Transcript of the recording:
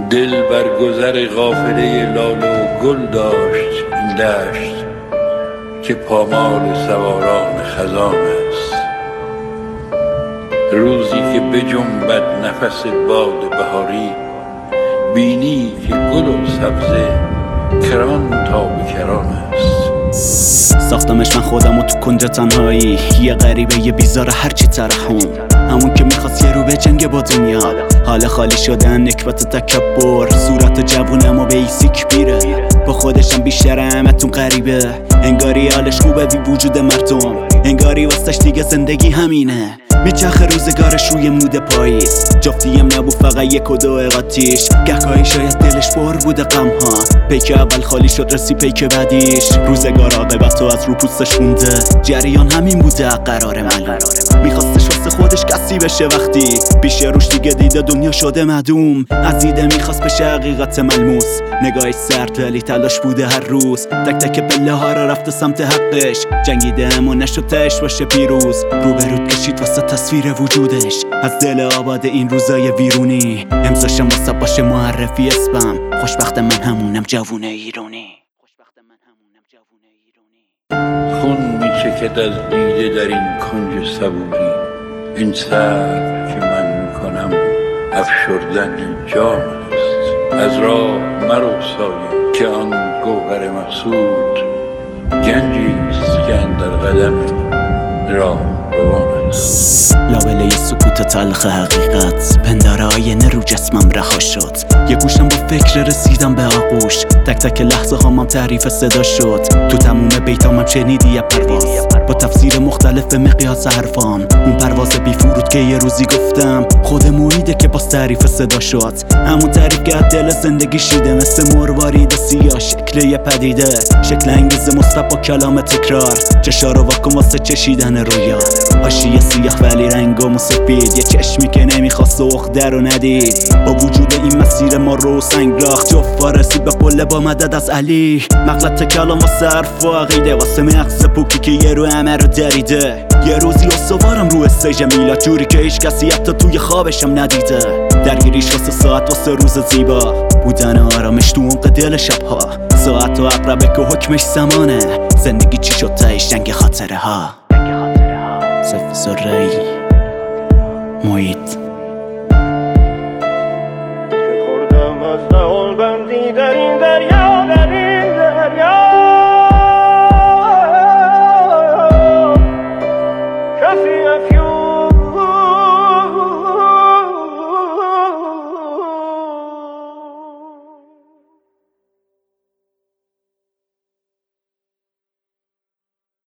دل بر گذر قافله لاله و گل داشت این دشت که پامال سواران خزان است. روزی که بجنبد نفس باد بهاری، بینی که گل و سبزه کران تا به کران است. ساختمش من خودم و تو کنج تنهایی، یه غریبه یه بیزار هرچی طرحم، همون که میخواست یه رو به جنگ با دنیا. حال خالی شدن نکبت تکبر، صورت جوونم و به ایسیک بیره، با خودشم بیشتر همتون غریبه. انگاری حالش خوبه بی وجود مردم، انگاری واسش دیگه زندگی همینه. میچرخه روزگارش روی مود پاییز، جفتیم نبود فقط یک و دو قاتیش. گهگاهی شاید دلش پر بوده غمها، پیک اول خالی شد رسی پیک بعدیش. روزگار عاقبت از رو پوستش مونده، جریان همین بوده قرار معلوم. میخواستش واسه خودش کسی بشه، وقتی پیش روش دیگه دیده دنیا شده معدوم. از دیده میخواست بشه حقیقت ملموس، نگاهش سرد ولی تلاش بوده هر روز. تک تک پله ها را رفته سمت حقش، جنگیده اما نشد تهش باشه پیروز. روبرود کشید واسه تصویر وجودش، از دل آباد این روزای ویرونی. امضاشم واسه باشه معرفی اسمم، خوشبخت من همونم جوونه ایرانی. خون میچکد از دیده در این کنج صبوری، این سر که من میکنم افشردن این جام است. از راه مرو سایه که آن گوهر مقصود، گنجی است که اندر قدم راه روان است. لابلای سکوت تلخ حقیقت، پندار آینه رو جسمم رها شد. یه گوشم با فکر رسیدم به آغوش، تک تک لحظه هامم تعریف صدا شد. تو تموم بیتامم شنیدی یه پرواز، با تفسیر مختلف به مقیاس حرفام. اون پرواز بی فرود که یه روزی گفتم، خود مویده که باز تعریف صدا شد. همون تعریف که دل زندگی شیده، مثل مروارید سیاه شکل یه پدیده. شکل انگیز مصطب با کلام تکرار، چشا رو واکن واسه چشیدن رویا. حاشیه سیاه ولی رنگ و سفید، یه چشمی که نمیخواست عقده رو ندید. با وجود این مسیر ما رو سنگ راخت، جفت وارسی به قله با مدد از علی. مغلط کلام واسه حرف و عقیده، واسه مغز پوکی که یه رو همه رو دریده. یه روزی استوارم رو استیج میلاد، جوری که هیچ کسی حتی توی خوابشم ندیده. درگیریش واسه ساعت واسه روز زیبا، بودن آرامش تو عمق دل شبها. ساعت و عقربه که حکمش زمانه، زندگی چی شد تهش جنگ خاطره ها. سیف زرعی محیط. که خوردم از دهان بندی در این دریا، در این دریا. کسی افیون